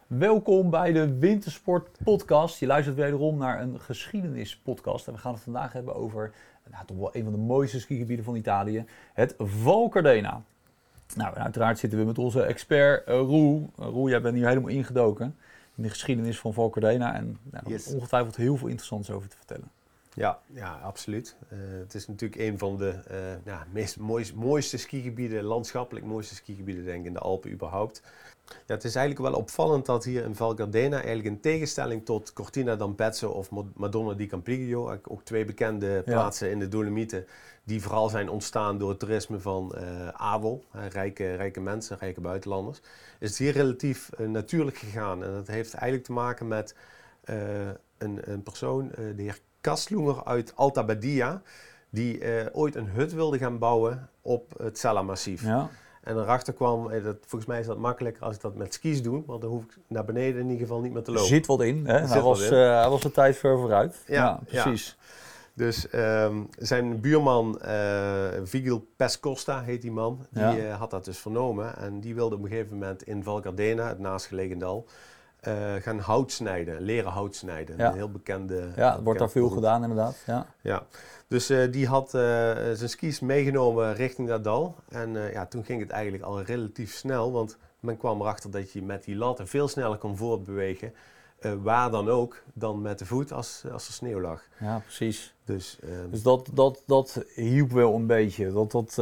Welkom bij de Wintersport Podcast. Je luistert wederom naar een geschiedenispodcast. En we gaan het vandaag hebben over toch wel een van de mooiste skigebieden van Italië. Het Val Gardena. Nou, en uiteraard zitten we met onze expert Roel. Roel, jij bent hier helemaal ingedoken in de geschiedenis van Val Gardena. En ongetwijfeld heel veel interessants over te vertellen. Ja, absoluut. Het is natuurlijk een van de mooiste skigebieden, landschappelijk mooiste skigebieden denk ik in de Alpen überhaupt. Ja, het is eigenlijk wel opvallend dat hier in Val Gardena eigenlijk in tegenstelling tot Cortina d'Ampezzo of Madonna di Campiglio, ook twee bekende plaatsen in de Dolomieten, die vooral zijn ontstaan door het toerisme van adel, rijke mensen, rijke buitenlanders, is het hier relatief natuurlijk gegaan. En dat heeft eigenlijk te maken met een persoon, de heer Kaslunger uit Alta Badia, die ooit een hut wilde gaan bouwen op het Sella-massief. Ja. En erachter kwam, volgens mij is dat makkelijker als ik dat met skis doe, want dan hoef ik naar beneden in ieder geval niet meer te lopen. Er zit wat in, hè? Hij was een tijd ver vooruit. Ja, precies. Ja. Dus zijn buurman, Vigil Pescosta heet die man, die had dat dus vernomen. En die wilde op een gegeven moment in Val Gardena, het naastgelegen dal, gaan hout snijden, leren hout snijden. Ja. Een heel bekende... Ja, er wordt daar veel gedaan inderdaad. Ja. Dus die had zijn skis meegenomen richting dat dal. En toen ging het eigenlijk al relatief snel, want men kwam erachter dat je met die latten veel sneller kon voortbewegen. Waar dan ook, dan met de voet als er sneeuw lag. Ja, precies. Dus dat hielp wel een beetje.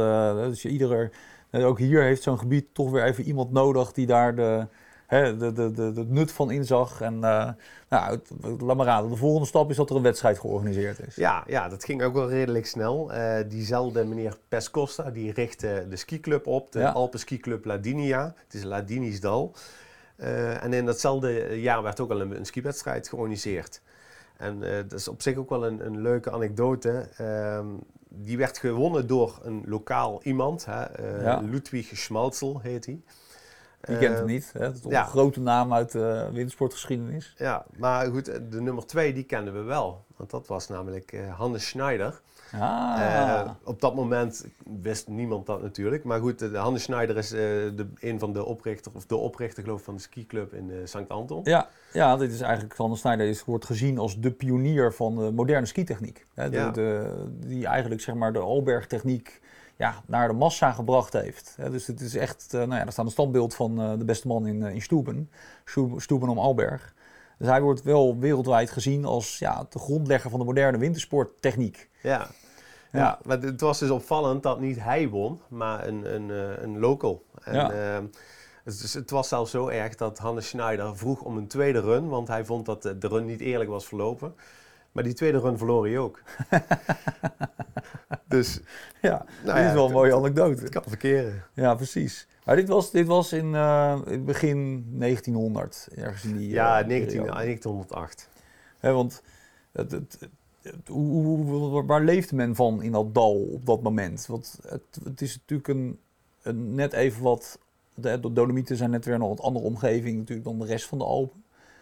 Ook hier heeft zo'n gebied toch weer even iemand nodig die daar het nut van inzag. En laat maar raden, de volgende stap is dat er een wedstrijd georganiseerd is. Ja, dat ging ook wel redelijk snel. Diezelfde meneer Pescosta, die richtte de skiclub op, de Alpen Skiclub Ladinia. Het is Ladinisch dal. En in datzelfde jaar werd ook al een skiwedstrijd georganiseerd. En dat is op zich ook wel een leuke anekdote. Die werd gewonnen door een lokaal iemand, Ludwig Schmalzel heet hij. Die kent hem niet, hè? Dat is een grote naam uit de wintersportgeschiedenis. Ja, maar goed, de nummer 2 die kennen we wel. Want dat was namelijk Hannes Schneider. Op dat moment wist niemand dat natuurlijk. Maar goed, Hannes Schneider is een van de oprichter, of de oprichter geloof ik, van de skiclub in Sankt Anton. Ja, dit is eigenlijk, Hannes Schneider wordt gezien als de pionier van de moderne skitechniek. Hè? Die eigenlijk zeg maar de Alberg-techniek naar de massa gebracht heeft. Dus het is echt, er staat een standbeeld van de beste man in Stuben om Alberg. Dus hij wordt wel wereldwijd gezien als de grondlegger van de moderne wintersporttechniek. Ja, maar het was dus opvallend dat niet hij won, maar een local. En, het was zelfs zo erg dat Hannes Schneider vroeg om een tweede run, want hij vond dat de run niet eerlijk was verlopen. Maar die tweede run verloor hij ook. Dus, dit is wel een mooie anekdote. Het kan verkeren. Ja, precies. Maar dit was in begin 1900, ergens in die 1908. Want waar leefde men van in dat dal op dat moment? Want het is natuurlijk net even wat... De Dolomieten zijn net weer een wat andere omgeving natuurlijk dan de rest van de Alpen.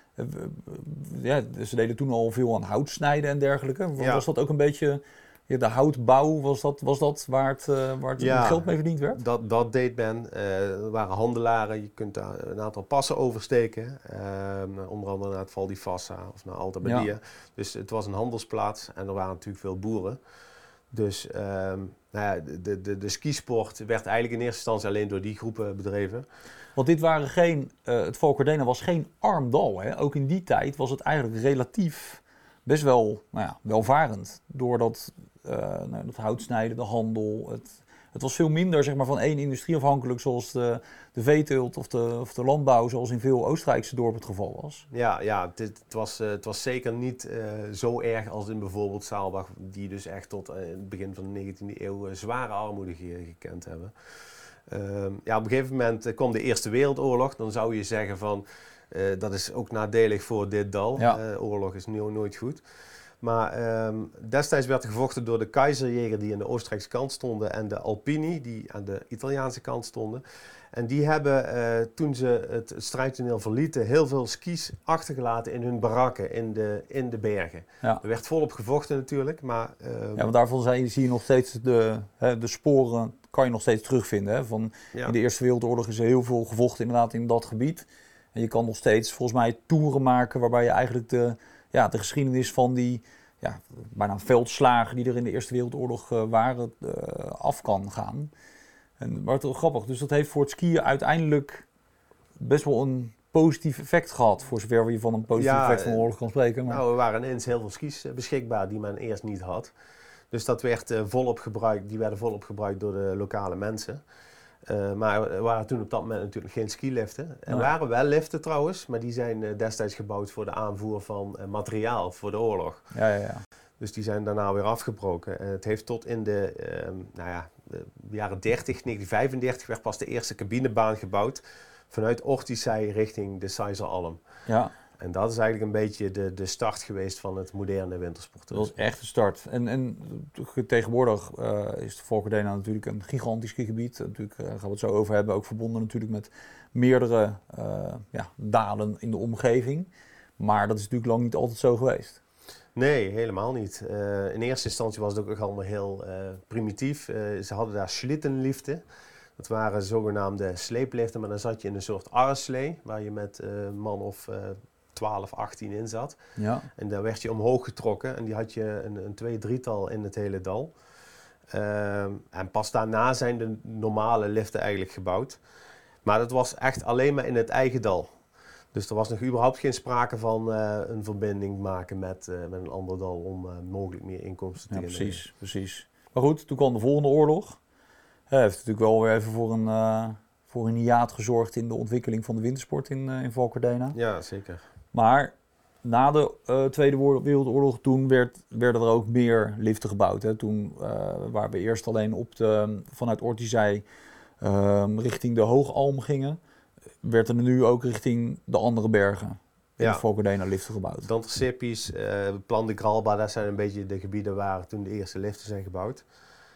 Ze deden toen al veel aan hout snijden en dergelijke. Was dat ook een beetje... de houtbouw, was dat waar het geld mee verdiend werd? Dat deed men. Er waren handelaren. Je kunt daar een aantal passen oversteken. Onder andere naar het Val di Fassa of naar Alta Badia. Ja. Dus het was een handelsplaats en er waren natuurlijk veel boeren. Dus de skisport werd eigenlijk in eerste instantie alleen door die groepen bedreven. Want dit waren het Val Gardena was geen arm dal. Hè? Ook in die tijd was het eigenlijk relatief best wel welvarend. Door dat houtsnijden, de handel. Het was veel minder zeg maar, van één industrie afhankelijk zoals de veeteelt of de landbouw zoals in veel Oostenrijkse dorpen het geval was. Het was zeker niet zo erg als in bijvoorbeeld Saalbach, die dus echt tot het begin van de 19e eeuw zware armoede gekend hebben. Op een gegeven moment kwam de Eerste Wereldoorlog. Dan zou je zeggen van dat is ook nadelig voor dit dal. Oorlog is nooit goed. Maar destijds werd er gevochten door de Kaiserjäger die aan de Oostenrijkse kant stonden en de Alpini die aan de Italiaanse kant stonden. En die hebben toen ze het strijdtoneel verlieten heel veel skis achtergelaten in hun barakken in de bergen. Ja. Er werd volop gevochten natuurlijk, maar... want daarvan zie je nog steeds de sporen, kan je nog steeds terugvinden. Hè? In de Eerste Wereldoorlog is er heel veel gevochten inderdaad in dat gebied. En je kan nog steeds volgens mij toeren maken waarbij je eigenlijk de geschiedenis van die bijna veldslagen die er in de Eerste Wereldoorlog waren af kan gaan. Maar het is grappig, dus dat heeft voor het skiën uiteindelijk best wel een positief effect gehad, voor zover je van een positief effect van de oorlog kan spreken. Maar... Nou, er waren ineens heel veel skis beschikbaar die men eerst niet had. Dus dat werd volop gebruikt, die werden volop gebruikt door de lokale mensen. Maar er waren toen op dat moment natuurlijk geen skiliften. Er waren wel liften trouwens, maar die zijn destijds gebouwd voor de aanvoer van materiaal voor de oorlog. Ja. Dus die zijn daarna weer afgebroken. Het heeft tot in de jaren 30, 1935 werd pas de eerste cabinebaan gebouwd vanuit Ortisei richting de Seizer-Alm. Ja. En dat is eigenlijk een beetje de start geweest van het moderne wintersport. Dat was echt de start. En tegenwoordig is de Volkerdena natuurlijk een gigantisch skigebied. Natuurlijk gaan we het zo over hebben. Ook verbonden natuurlijk met meerdere dalen in de omgeving. Maar dat is natuurlijk lang niet altijd zo geweest. Nee, helemaal niet. In eerste instantie was het ook allemaal heel primitief. Ze hadden daar schlittenliften. Dat waren zogenaamde sleepliften, maar dan zat je in een soort arreslee waar je met man of 12, 18 in zat. Ja. En daar werd je omhoog getrokken en die had je een 2-3-tal in het hele dal. En pas daarna zijn de normale liften eigenlijk gebouwd. Maar dat was echt alleen maar in het eigen dal. Dus er was nog überhaupt geen sprake van een verbinding maken met een ander dal om mogelijk meer inkomsten te genereren. Precies. Maar goed, toen kwam de volgende oorlog. Heeft natuurlijk wel weer even voor een hiaat gezorgd in de ontwikkeling van de wintersport in Volkerdena. Ja, zeker. Maar na de Tweede Wereldoorlog, toen werden er ook meer liften gebouwd. Hè. Toen waar we eerst alleen vanuit Ortisei richting de Hoogalm gingen, werd er nu ook richting de andere bergen in de Volkerdena liften gebouwd. Dantersepies, Plan de Gralba, dat zijn een beetje de gebieden waar toen de eerste liften zijn gebouwd.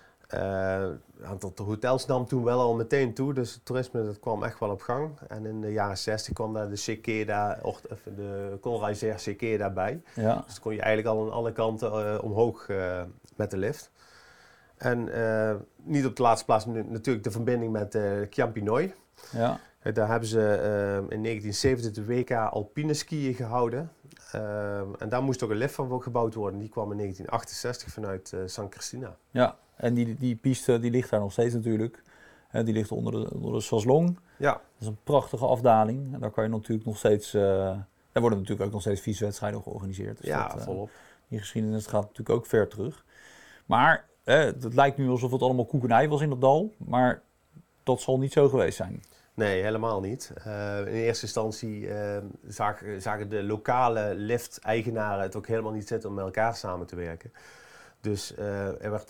Het aantal hotels nam toen wel al meteen toe, dus het toerisme dat kwam echt wel op gang. En in de jaren 60 kwam daar de Sekeda, de Koolreizer Sekeda bij. Ja. Dus dan kon je eigenlijk al aan alle kanten omhoog met de lift. En niet op de laatste plaats natuurlijk de verbinding met Chiampinoy. Ja. Daar hebben ze in 1970 de WK alpine skiën gehouden. En daar moest ook een lift van gebouwd worden. Die kwam in 1968 vanuit San Cristina. Ja, en die piste die ligt daar nog steeds natuurlijk. Die ligt onder de Saslong. Ja. Dat is een prachtige afdaling. En daar kan je natuurlijk nog steeds... daar worden natuurlijk ook nog steeds fietswedstrijden georganiseerd. Dus ja, volop. Die geschiedenis gaat natuurlijk ook ver terug. Maar het lijkt nu alsof het allemaal koek en ei was in dat dal. Maar dat zal niet zo geweest zijn. Nee, helemaal niet. In eerste instantie zagen de lokale lift-eigenaren het ook helemaal niet zitten om met elkaar samen te werken. Dus er werd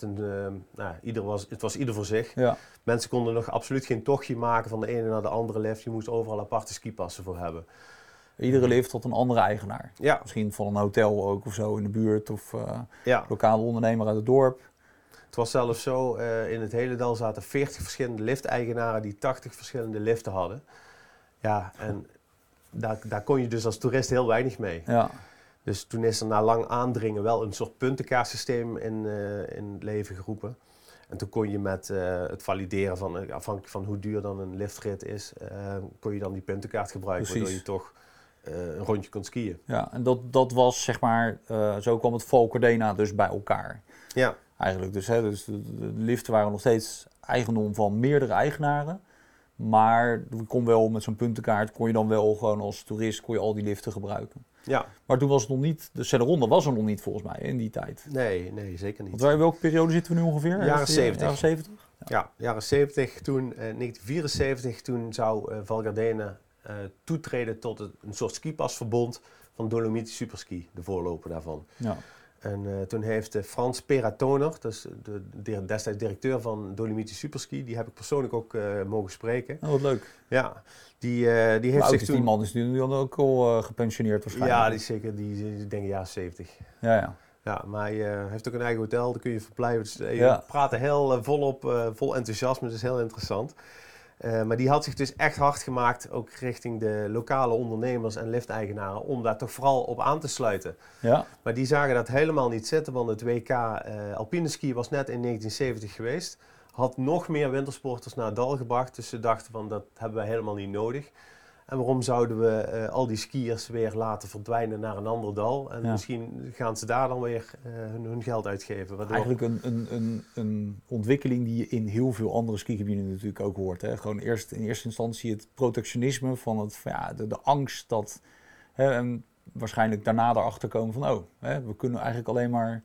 het was ieder voor zich. Ja. Mensen konden nog absoluut geen tochtje maken van de ene naar de andere lift. Je moest overal aparte skipassen voor hebben. Iedere lift had een andere eigenaar. Ja. Misschien van een hotel ook of zo in de buurt. Of ja. lokale ondernemer uit het dorp. Het was zelfs zo, in het hele dal zaten 40 verschillende lifteigenaren die 80 verschillende liften hadden. Ja, en daar kon je dus als toerist heel weinig mee. Ja. Dus toen is er na lang aandringen wel een soort puntenkaartsysteem in het leven geroepen. En toen kon je met het valideren van, afhankelijk van hoe duur dan een liftrit is, kon je dan die puntenkaart gebruiken, waardoor je toch een rondje kon skiën. Ja, en dat was zeg maar, zo kwam het Volkerdena dus bij elkaar. Ja. Eigenlijk dus, dus de liften waren nog steeds eigendom van meerdere eigenaren. Maar je kon wel met zo'n puntenkaart, kon je dan wel gewoon als toerist kon je al die liften gebruiken. Ja. Maar toen was het nog niet, de Cederronde was er nog niet volgens mij in die tijd. Nee, zeker niet. Want welke periode zitten we nu ongeveer? Jaren 70. Jaren 70? Ja, jaren 70. Toen, 1974, toen zou Val Gardena toetreden tot een soort skipasverbond van Dolomitische Superski, de voorloper daarvan. Ja. En toen heeft Frans Peratoner, dat is de destijds directeur van Dolomitische Superski, die heb ik persoonlijk ook mogen spreken. Oh, wat leuk. Ja, die heeft zich toen... Die man is nu ook al gepensioneerd waarschijnlijk. Ja, die is zeker, die denk ik jaren 70. Ja. Ja, maar hij heeft ook een eigen hotel, daar kun je verblijven. Dus je praat er heel vol enthousiasme, dat is heel interessant. Maar die had zich dus echt hard gemaakt, ook richting de lokale ondernemers en lifteigenaren, om daar toch vooral op aan te sluiten. Ja. Maar die zagen dat helemaal niet zitten, want het WK alpine ski was net in 1970 geweest. Had nog meer wintersporters naar het dal gebracht, dus ze dachten van dat hebben wij helemaal niet nodig. En waarom zouden we al die skiers weer laten verdwijnen naar een ander dal? En misschien gaan ze daar dan weer hun geld uitgeven. Waardoor... Eigenlijk een ontwikkeling die je in heel veel andere skigebieden natuurlijk ook hoort. Hè? Gewoon in eerste instantie het protectionisme van de angst dat... en waarschijnlijk daarna erachter komen van... we kunnen eigenlijk alleen maar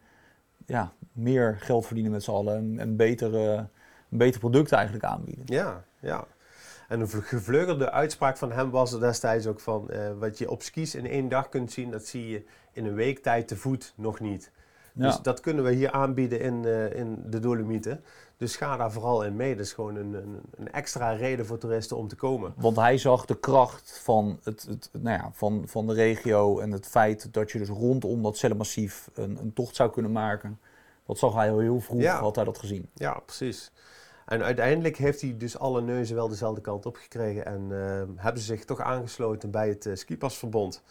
meer geld verdienen met z'n allen... en beter producten eigenlijk aanbieden. Ja. En een gevleugelde uitspraak van hem was er destijds ook van... wat je op skis in 1 dag kunt zien, dat zie je in een week tijd te voet nog niet. Ja. Dus dat kunnen we hier aanbieden in de Dolomieten. Dus ga daar vooral in mee. Dat is gewoon een extra reden voor toeristen om te komen. Want hij zag de kracht van, van de regio en het feit dat je dus rondom dat Zellenmassief een tocht zou kunnen maken. Dat zag hij heel vroeg, had hij dat gezien. Ja, precies. En uiteindelijk heeft hij dus alle neuzen wel dezelfde kant op gekregen en hebben ze zich toch aangesloten bij het Skipasverbond.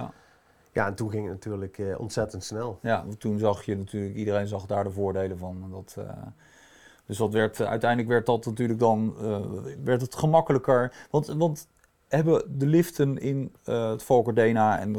Ja, en toen ging het natuurlijk ontzettend snel. Ja, toen zag je natuurlijk, iedereen zag daar de voordelen van. Dus uiteindelijk werd dat natuurlijk dan werd het gemakkelijker. Want hebben de liften in het Valkerdena en de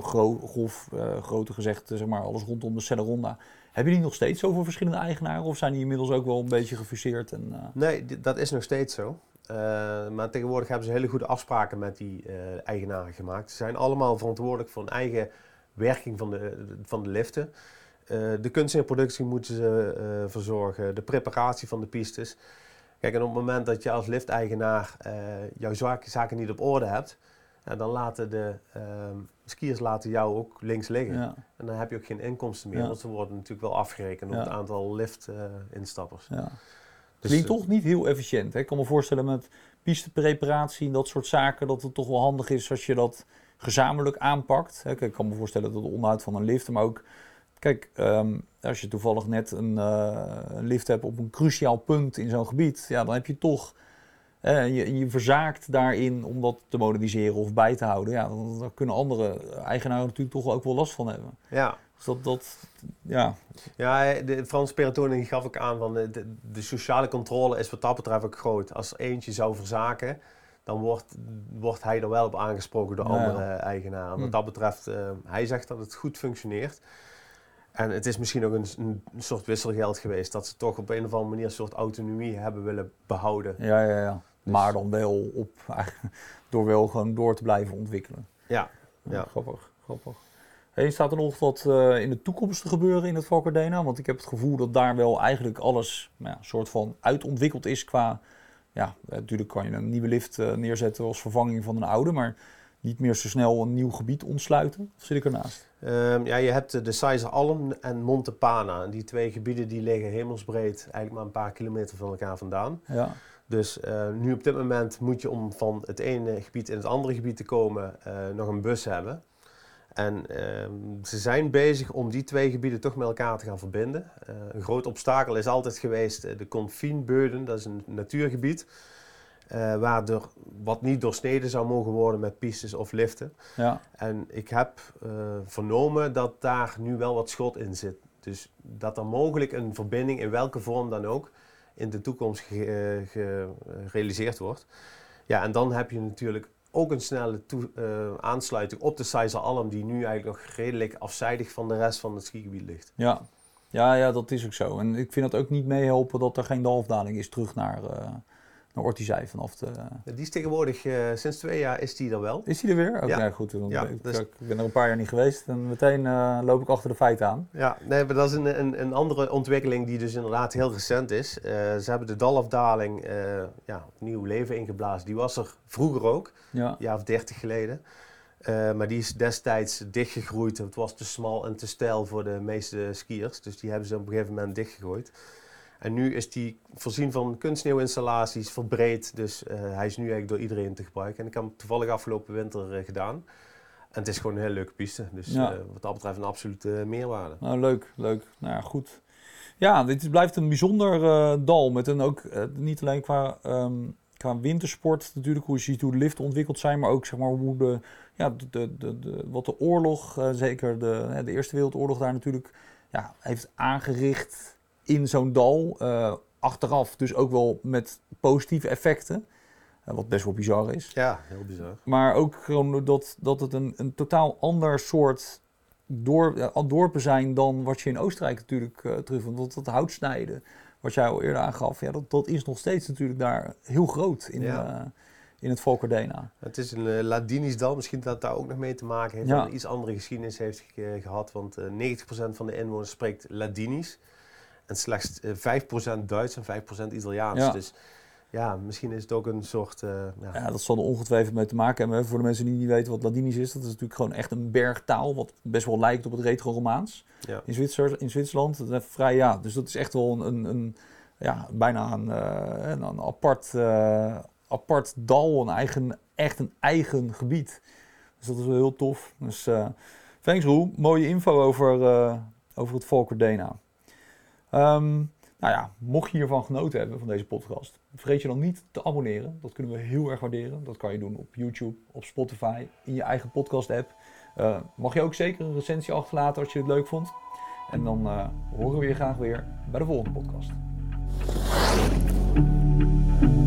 groter gezegd, zeg maar, alles rondom de Selleronda, hebben die nog steeds zoveel verschillende eigenaren of zijn die inmiddels ook wel een beetje gefuseerd? Nee, dat is nog steeds zo. Maar tegenwoordig hebben ze hele goede afspraken met die eigenaren gemaakt. Ze zijn allemaal verantwoordelijk voor een eigen werking van de liften. De kunststofproductie moeten ze verzorgen, de preparatie van de pistes. Kijk, en op het moment dat je als lifteigenaar jouw zaken niet op orde hebt, dan laten de skiers jou ook links liggen. Ja. En dan heb je ook geen inkomsten meer, want ze worden natuurlijk wel afgerekend op het aantal liftinstappers. Dus, klinkt toch niet heel efficiënt. Hè? Ik kan me voorstellen met pistepreparatie en dat soort zaken, dat het toch wel handig is als je dat gezamenlijk aanpakt. Hè? Kijk, ik kan me voorstellen dat het onderhoud van een lift, maar ook... Kijk, als je toevallig net een lift hebt op een cruciaal punt in zo'n gebied, dan heb je toch... je verzaakt daarin om dat te moderniseren of bij te houden. Ja, dan kunnen andere eigenaren natuurlijk toch ook wel last van hebben. Ja. Dus Ja, de Frans Peratoni gaf ook aan van de sociale controle is wat dat betreft ook groot. Als er eentje zou verzaken, dan wordt hij er wel op aangesproken door andere eigenaren. Wat dat betreft, hij zegt dat het goed functioneert. En het is misschien ook een soort wisselgeld geweest, dat ze toch op een of andere manier een soort autonomie hebben willen behouden. Ja. Dus... Maar dan wel door wel gewoon door te blijven ontwikkelen. Ja. Grappig. Hey, staat er nog wat in de toekomst te gebeuren in het Valkerdena? Want ik heb het gevoel dat daar wel eigenlijk alles soort van uitontwikkeld is qua... Ja, natuurlijk kan je een nieuwe lift neerzetten als vervanging van een oude, maar niet meer zo snel een nieuw gebied ontsluiten. Of zit ik ernaast? Je hebt de Seizer Alm en Montepana. En die 2 gebieden die liggen hemelsbreed eigenlijk maar een paar kilometer van elkaar vandaan. Ja. Dus nu op dit moment moet je om van het ene gebied in het andere gebied te komen nog een bus hebben. En ze zijn bezig om die 2 gebieden toch met elkaar te gaan verbinden. Een groot obstakel is altijd geweest de Confine-Beurden, dat is een natuurgebied. Wat niet doorsneden zou mogen worden met pistes of liften. Ja. En ik heb vernomen dat daar nu wel wat schot in zit. Dus dat er mogelijk een verbinding, in welke vorm dan ook, in de toekomst gerealiseerd wordt. Ja, en dan heb je natuurlijk ook een snelle aansluiting op de Seizer Alm, die nu eigenlijk nog redelijk afzijdig van de rest van het skigebied ligt. Ja, dat is ook zo. En ik vind het ook niet meehelpen dat er geen dalafdaling is terug naar Ortizij vanaf de... Die is tegenwoordig, sinds 2 jaar is die er wel. Is die er weer? Oké, ja. Goed. Ik ben er een paar jaar niet geweest en meteen loop ik achter de feiten aan. Ja, nee, maar dat is een andere ontwikkeling die dus inderdaad heel recent is. Ze hebben de dalafdaling opnieuw leven ingeblazen. Die was er vroeger ook, een jaar of 30 geleden. Maar die is destijds dichtgegroeid. Het was te smal en te steil voor de meeste skiers. Dus die hebben ze op een gegeven moment dichtgegooid. En nu is die voorzien van kunstsneeuwinstallaties, verbreed. Dus hij is nu eigenlijk door iedereen te gebruiken. En ik heb hem toevallig afgelopen winter gedaan. En het is gewoon een hele leuke piste. Dus wat dat betreft een absolute meerwaarde. Nou, leuk. Nou ja, goed. Ja, dit blijft een bijzonder dal. Met ook niet alleen qua wintersport natuurlijk, hoe je ziet hoe de liften ontwikkeld zijn. Maar ook zeg maar hoe wat de oorlog, zeker de Eerste Wereldoorlog daar natuurlijk heeft aangericht in zo'n dal, achteraf dus ook wel met positieve effecten. Wat best wel bizar is. Ja, heel bizar. Maar ook gewoon dat het een totaal ander soort dorpen zijn dan wat je in Oostenrijk natuurlijk terugvindt. Want dat houtsnijden, wat jij al eerder aangaf, dat is nog steeds natuurlijk daar heel groot in het Volkerdena. Het is een Ladinisch dal, misschien dat daar ook nog mee te maken heeft. Dat een iets andere geschiedenis heeft gehad, want 90% van de inwoners spreekt Ladinisch. En slechts 5% Duits en 5% Italiaans. Ja. Dus ja, misschien is het ook een soort... Ja, dat zal er ongetwijfeld mee te maken hebben. Voor de mensen die niet weten wat Ladinisch is, dat is natuurlijk gewoon echt een bergtaal, wat best wel lijkt op het retro-Romaans in Zwitserland. Dat is vrij, dus dat is echt wel bijna een apart dal, echt een eigen gebied. Dus dat is wel heel tof. Dus thanks Roel, mooie info over het Volkerdena. Mocht je hiervan genoten hebben, van deze podcast, vergeet je dan niet te abonneren. Dat kunnen we heel erg waarderen. Dat kan je doen op YouTube, op Spotify, in je eigen podcast-app. Mag je ook zeker een recensie achterlaten als je het leuk vond. En dan horen we je graag weer bij de volgende podcast.